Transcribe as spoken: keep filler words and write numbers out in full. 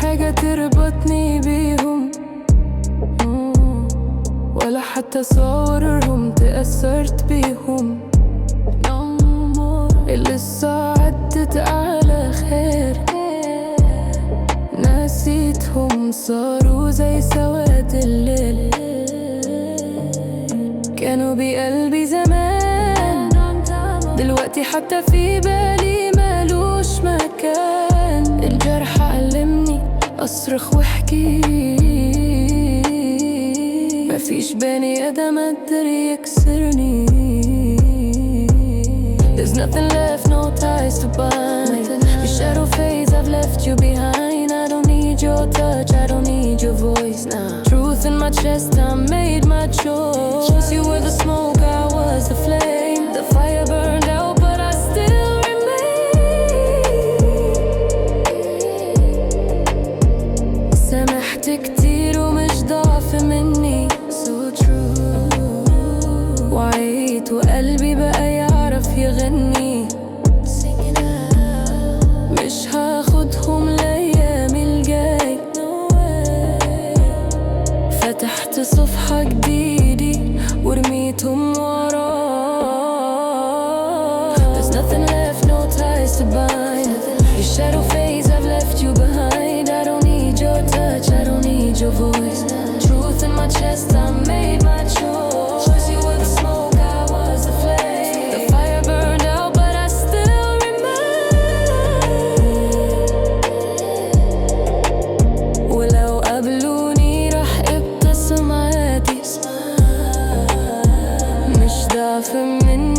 حاجة تربطني بيهم، ولا حتى صورهم تأثرت بيهم. لسه عدت على خير، نسيتهم صاروا زي سواد الليل. كانوا بقلبي زمان، دلوقتي حتى في بالي مالوش مكان. الجرح علمني أصرخ واحكي، مفيش بني آدم قدر يكسرني. There's nothing left, no ties to bind. Your shadow fades, I've left you behind. I don't need your touch, I don't need your voice now. Truth in my chest, I made my choice. You were the smoke, I was the flame. The fire burned out, but I still remain. سامحت كتير ومش ضعف مني، so true. وعيت وقلبي بقى يعرف يغني. مش هاخدهم الأيام الجاي، فتحت صفحة جديدة ورميتهم ورا. There's nothing left, no ties to bind. Your shadow fades, I've left you behind. I don't need your touch, I don't need your voice. Truth in my chest, I made my choice. You were the smoke, I was the flame. The fire burned out, but I still remain. ولو قابلوني رح ابتسم عادي، مش ضعف مني.